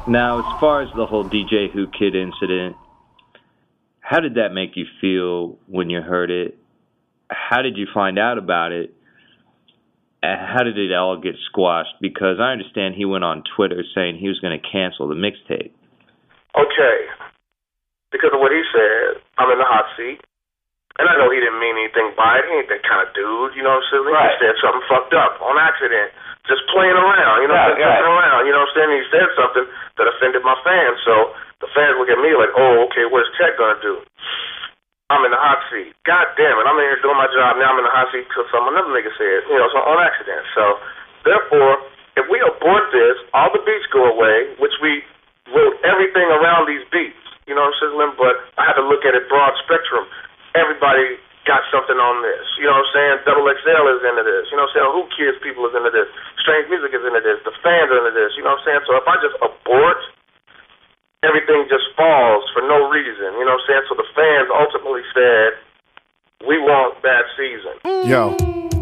Now, as far as the whole DJ Who Kid incident, how did that make you feel when you heard it? How did you find out about it? How did it all get squashed? Because I understand he went on Twitter saying he was going to cancel the mixtape. Okay. Because of what he said, I'm in the hot seat. And I know he didn't mean anything by it. He ain't that kind of dude, you know what I'm saying? Right. He said something fucked up on accident. Just playing around, you know what I'm saying? Playing around, you know what I'm saying? He said something that offended my fans. So the fans look at me like, oh, okay, what's Tech going to do? I'm in the hot seat. God damn it, I'm in here doing my job. Now I'm in the hot seat because another nigga said, you know, so on accident. So therefore, if we abort this, all the beats go away, which we wrote everything around these beats. You know what I'm saying? But I had to look at it broad spectrum. Everybody got something on this. You know what I'm saying? Double XL is into this. You know what I'm saying? Who Kids People is into this. Strange Music is into this. The fans are into this. You know what I'm saying? So if I just abort, everything just falls for no reason. You know what I'm saying? So the fans ultimately said, we want Bad Season. Yo,